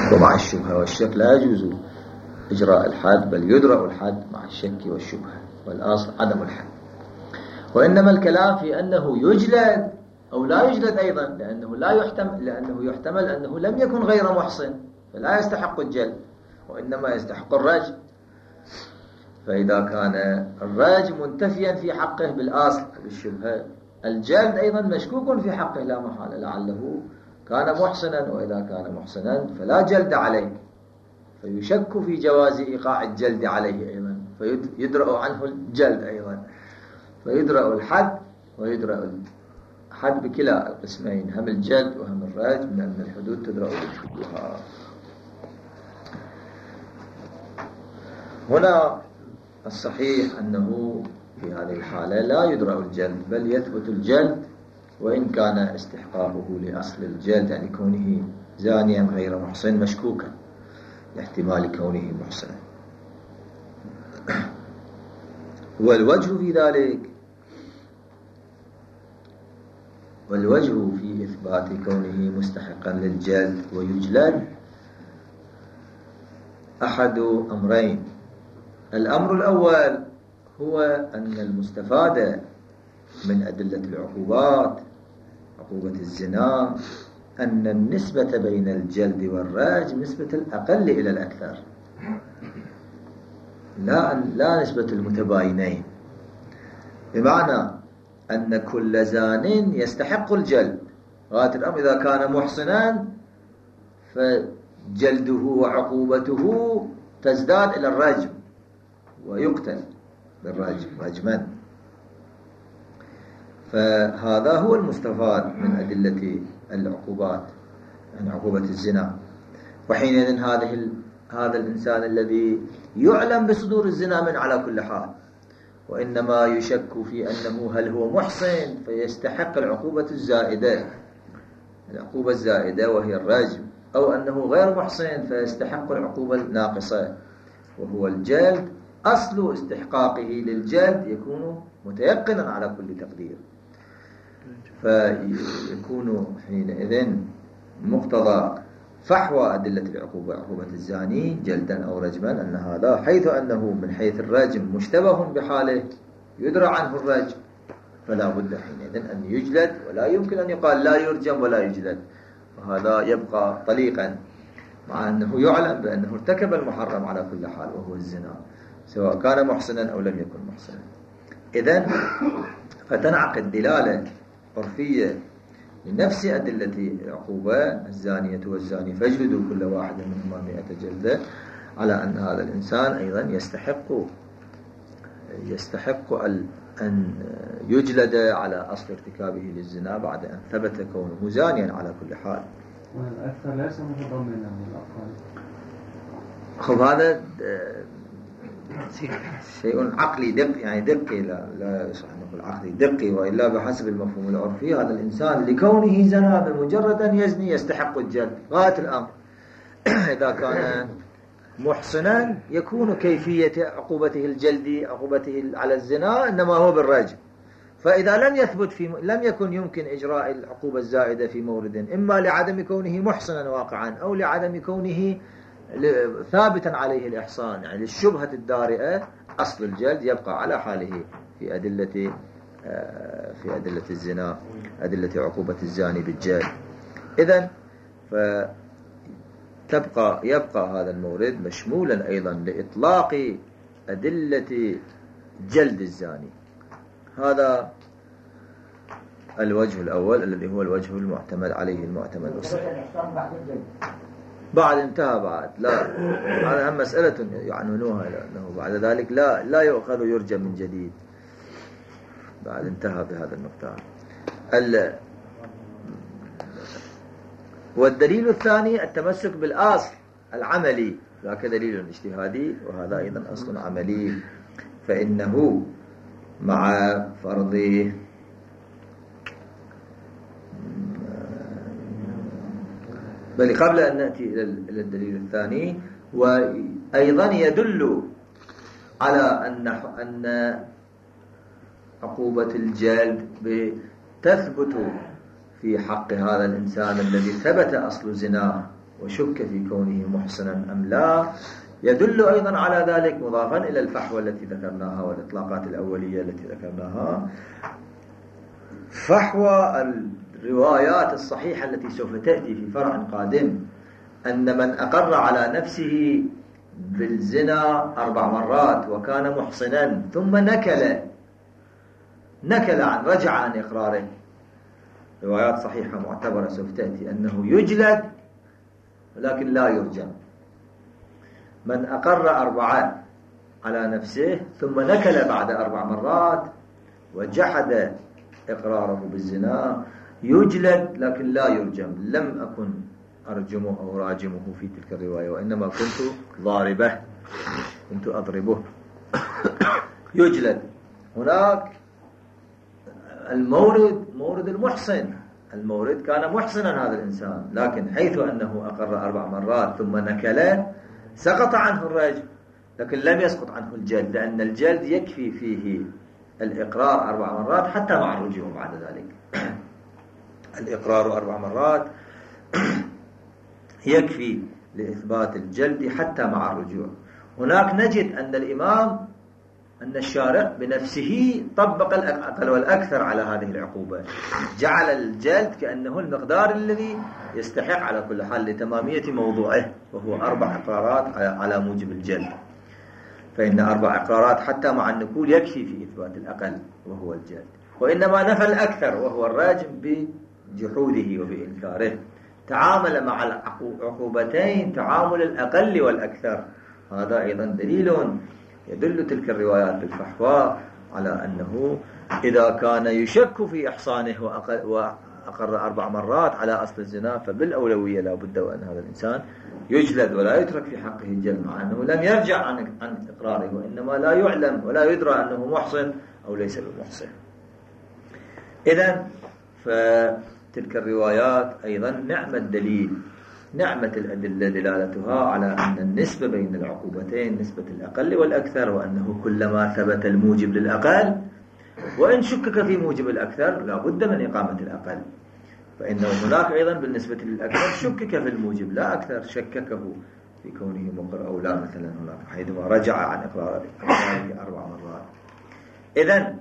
ومع الشبهة والشك لا يجوز إجراء الحد، بل يدرأ الحد مع الشك والشبهة، والأصل عدم الحد. وإنما الكلام في أنه يجلد أو لا يجلد أيضا، لأنه يحتمل أنه لم يكن غير محصن فلا يستحق الجلد، وإنما يستحق الرجم. فإذا كان الرجم منتفيا في حقه بالأصل بالشبهة، الجلد أيضا مشكوك في حقه لا محالة، لعله كان محصنا، وإذا كان محصنا فلا جلد عليه، فيشك في جواز إيقاع الجلد عليه أيضا، فيدرأ عنه الجلد أيضا، فيدرأ الحد ويدرأ الحد بكلا القسمين، هم الجلد وهم الرجم، لأن الحدود تدرأ بالشبهة. هنا الصحيح أنه في هذه الحالة لا يدرأ الجلد، بل يثبت الجلد وإن كان استحقاقه لأصل الجلد، يعني كونه زانيا غير محصن مشكوكا لاحتمال كونه محصنا. والوجه في ذلك، والوجه في إثبات كونه مستحقا للجلد ويجلد أحد أمرين. الأمر الأول هو أن المستفاد من أدلة العقوبات، عقوبة الزنا، أن النسبة بين الجلد والرجم نسبة الأقل إلى الأكثر، لا نسبة المتباينين، بمعنى أن كل زان يستحق الجلد غاية الأمر إذا كان محصنا، فجلده وعقوبته تزداد إلى الرجم ويقتل بالرجم رجما. فهذا هو المستفاد من أدلة العقوبات، يعني عقوبة الزنا. وحينئذ هذا الإنسان الذي يعلم بصدور الزنا من على كل حال، وإنما يشك في أنه هل هو محصن فيستحق العقوبة الزائدة، العقوبة الزائدة وهي الرجم، أو أنه غير محصن فيستحق العقوبة الناقصة وهو الجلد. أصل استحقاقه للجلد يكون متيقنا على كل تقدير، فيكون حينئذ مقتضى فحوى أدلة العقوبة، عقوبة الزاني جلدا أو رجما، أن هذا حيث أنه من حيث الرجم مشتبه بحاله يدرى عنه الرجم، فلا بد حينئذ أن يجلد، ولا يمكن أن يقال لا يرجم ولا يجلد، وهذا يبقى طليقا، مع أنه يعلم بأنه ارتكب المحرم على كل حال وهو الزنا، سواء كان محسنا أو لم يكن محسنا. إذن فتنعقد دلالة عرفية لنفس أدلة العقوبة، الزانية والزاني فاجلدوا كل واحد منهما 100 جلدة، على أن هذا الإنسان أيضا يستحق أن يجلد على أصل ارتكابه للزنا بعد أن ثبت كونه زانيا على كل حال. والأكثر ليس متضمنا للأقل. خب هذا شيء عقلي دقي، يعني دقي، لا يصح أن نقول عقلي دقي، وإلا بحسب المفهوم العرفي هذا الإنسان لكونه زنا بمجرد أن يزني يستحق الجلد غاية الأمر. إذا كان محصنا يكون كيفية عقوبته الجلدي عقوبته على الزنا إنما هو بالرجم. فإذا لم يثبت لم يكن يمكن إجراء العقوبة الزائدة في مورد، إما لعدم كونه محصنا واقعا، أو لعدم كونه ثابتا عليه الإحصان، يعني الشبهة الدارئة، أصل الجلد يبقى على حاله في أدلة الزنا، أدلة عقوبة الزاني بالجلد. إذن يبقى هذا المورد مشمولا أيضا لإطلاق أدلة جلد الزاني. هذا الوجه الأول الذي هو الوجه المعتمد عليه، المعتمد الصحيح. بعد انتهى، بعد لا، هذا هم مسألة يعنونوها، لأنه بعد ذلك لا يؤخذ يرجى من جديد، بعد انتهى بهذا النقطة. والدليل الثاني التمسك بالأصل العملي، ذاك دليل اجتهادي وهذا أيضا أصل عملي، فإنه مع فرض بل قبل أن نأتي إلى الدليل الثاني، وأيضا يدل على أن عقوبة الجلد تثبت في حق هذا الإنسان الذي ثبت أصل زناه وشك في كونه محسنا أم لا، يدل أيضا على ذلك مضافا إلى الفحوى التي ذكرناها والإطلاقات الأولية التي ذكرناها، فحوى الروايات الصحيحة التي سوف تأتي في فرع قادم، أن من أقر على نفسه بالزنا 4 مرات وكان محصنا ثم نكل عن رجع عن إقراره، روايات صحيحة معتبرة سوف تأتي أنه يجلد ولكن لا يرجم. من أقر 4 على نفسه ثم نكل بعد 4 مرات وجحد إقراره بالزنا يجلد لكن لا يرجم. لم أكن أرجمه أو راجمه في تلك الرواية، وإنما كنت ضاربه، كنت أضربه. يجلد. هناك مورد المحصن، المورد كان محصنا هذا الإنسان، لكن حيث أنه أقر 4 مرات ثم نكل سقط عنه الرجم، لكن لم يسقط عنه الجلد، لأن الجلد يكفي فيه الإقرار 4 مرات حتى مع الرجوع بعد ذلك. الإقرار 4 مرات يكفي لإثبات الجلد حتى مع الرجوع. هناك نجد أن الشارع بنفسه طبق الأقل والأكثر على هذه العقوبة، جعل الجلد كأنه المقدار الذي يستحق على كل حال لتمامية موضوعه، وهو 4 إقرارات على موجب الجلد. فإن 4 إقرارات حتى مع النكول يكفي في إثبات الأقل وهو الجلد، وإنما نفى الأكثر وهو الراجم بجحوده وبإنكاره. تعامل مع العقوبتين تعامل الأقل والأكثر. هذا أيضا دليل يدل تلك الروايات بالفحوى على أنه إذا كان يشك في إحصانه وأقر 4 مرات على أصل الزنا فبالأولوية لا بد وأن هذا الإنسان يجلد ولا يترك في حقه الجلد، مع أنه لم يرجع عن إقراره، وإنما لا يعلم ولا يدرى أنه محصن أو ليس بمحصن. إذن فتلك الروايات أيضا نعم الدليل، نعمة الأدلة دلالتها على أن النسبة بين العقوبتين نسبة الأقل والأكثر، وأنه كلما ثبت الموجب للأقل وإن شكك في موجب الأكثر لا بد من إقامة الأقل. فإنه هناك أيضا بالنسبة للأكثر شكك في الموجب لا أكثر، شككه في كونه مقر أو لا، مثلا هناك حيثما رجع عن إقراره 4 مرات. إذن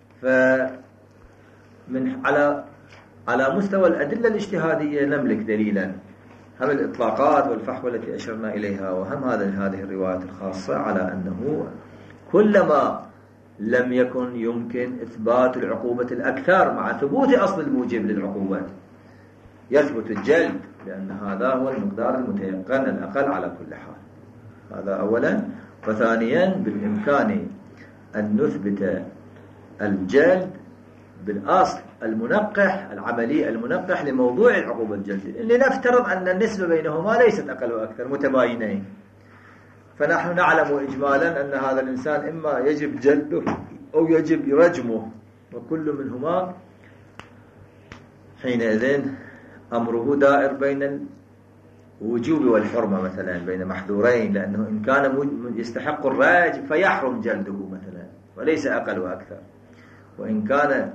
فمن على مستوى الأدلة الاجتهادية نملك دليلا، هم الإطلاقات والفحوى التي أشرنا إليها وهم هذه الروايات الخاصة، على أنه كلما لم يكن يمكن إثبات العقوبة الأكثر مع ثبوت أصل الموجب للعقوبة يثبت الجلد، لأن هذا هو المقدار المتيقن الأقل على كل حال. هذا أولا. وثانيا بالإمكان أن نثبت الجلد بالأصل المنقح العملي المنقح لموضوع العقوبة الجلد، لنفترض أن النسبة بينهما ليست أقل وأكثر متباينين، فنحن نعلم إجمالا أن هذا الإنسان إما يجب جلده أو يجب رجمه، وكل منهما حينئذ أمره دائر بين الوجوب والحرمة، مثلا بين محذورين، لأنه إن كان يستحق الرجم فيحرم جلده مثلا وليس أقل وأكثر، وإن كان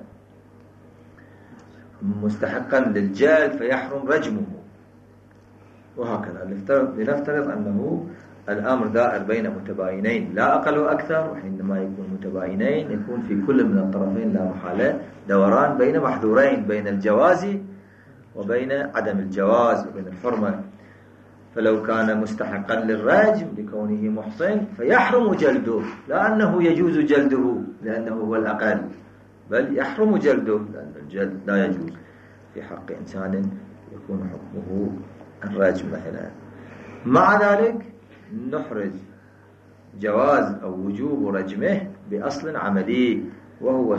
مستحقا للجلد فيحرم رجمه، وهكذا. لنفترض أنه الأمر دائر بين متباينين لا أقل وأكثر، وحينما يكون متباينين يكون في كل من الطرفين لا محالة دوران بين محذورين، بين الجواز وبين عدم الجواز وبين الحرمة. فلو كان مستحقا للرجم لكونه محصن فيحرم جلده، لا أنه يجوز جلده لأنه هو الأقل، بل يحرم جلده لأن الجلد لا يجوز في حق إنسان يكون حكمه الرجم مثلا. مع ذلك نحرز جواز أو وجوب رجمه بأصل عملي، وهو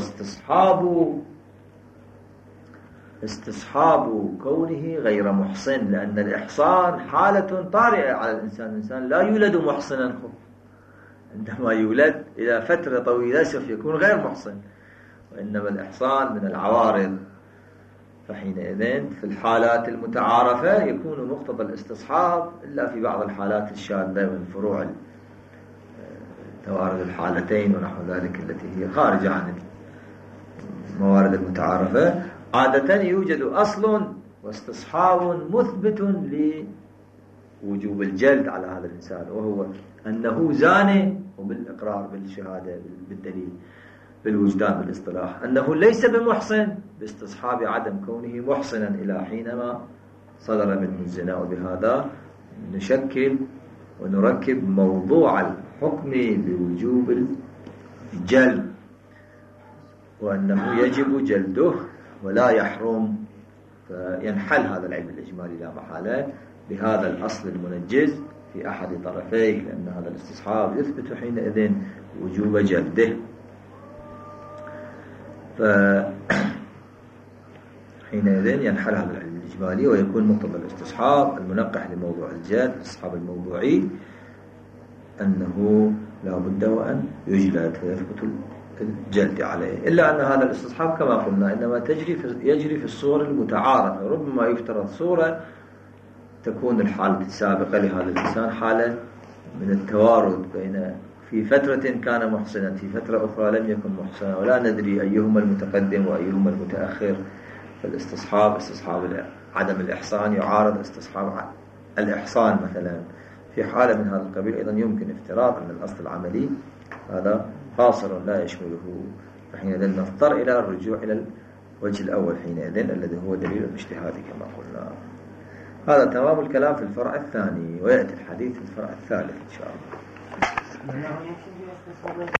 استصحاب كونه غير محصن، لأن الإحصان حالة طارئة على الإنسان. الإنسان لا يولد محصنا، عندما يولد إلى فترة طويلة سوف يكون غير محصن، وإنما الإحصان من العوارض. فحينئذ في الحالات المتعارفة يكون مقتضى الاستصحاب، إلا في بعض الحالات الشاذة من فروع توارد الحالتين ونحو ذلك التي هي خارجة عن الموارد المتعارفة. عادة يوجد أصل واستصحاب مثبت وجوب الجلد على هذا الإنسان، وهو أنه زاني، وبالإقرار بالشهادة بالدليل بالوجدان بالاصطلاح أنه ليس بمحصن، باستصحاب عدم كونه محصنا إلى حينما صدر منه الزنا. وبهذا نشكل ونركب موضوع الحكم بوجوب الجلد، وأنه يجب جلده ولا يحرم. فينحل هذا العلم الإجمالي لا محالة بهذا الأصل المنجز في أحد طرفيه، لأن هذا الاستصحاب يثبت حينئذ وجوب جلده. حينئذ ينحل هذا العلم الإجمالي ويكون مقتضى الاستصحاب المنقح لموضوع الجلد، الاستصحاب الموضوعي، أنه لا بد وأن يجلد فيثبت الجلد عليه. إلا أن هذا الاستصحاب كما قلنا إنما يجري في الصور المتعارفة. ربما يفترض صورة تكون الحالة السابقة لهذا الإنسان حالة من التوارد بين في فترة كان محسنا، في فترة أخرى لم يكن محسنا، ولا ندري أيهما المتقدم وأيهما المتأخر. فالاستصحاب استصحاب عدم الإحصان يعارض استصحاب الإحصان مثلا. في حالة من هذا القبيل أيضا يمكن افتراض أن الأصل العملي هذا قاصر لا يشمله، فحينئذ نضطر إلى الرجوع إلى الوجه الأول حينئذ الذي هو دليل الاجتهاد كما قلنا. هذا تمام الكلام في الفرع الثاني، ويأتي الحديث في الفرع الثالث إن شاء الله.